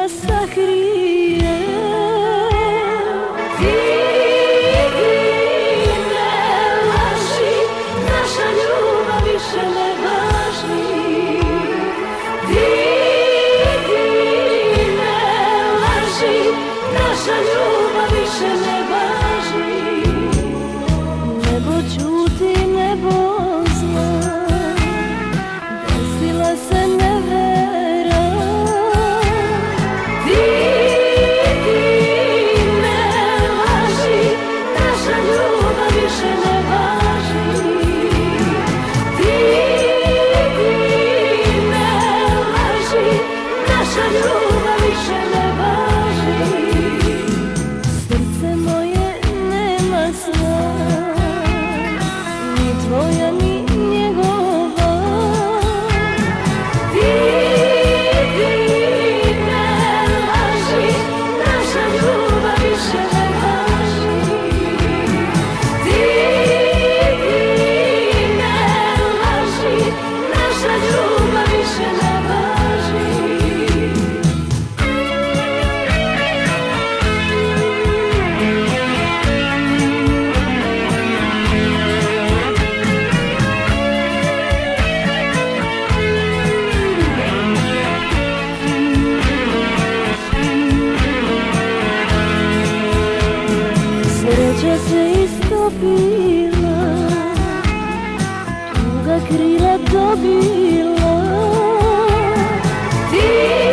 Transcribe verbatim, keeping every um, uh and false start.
sakrije. Ti, ti ne laži, naša ljubav više ne važi. Ti, ti ne laži, naša ljubav više ne važi. Nebo čuti, nebo zna, desila se nevera. Ti, ti ne laži, naša ljubav više ne važi. Ti, ti ne laži, naša ljubav više ne važi. Srce moje nema sna, ni tvoja ni njegova. Ti, ti ne laži, naša ljubav više ne važi. Ti, ti ne laži, naša ljubav više ne važi. Sreća se istopila, tuga krila dobila. Ti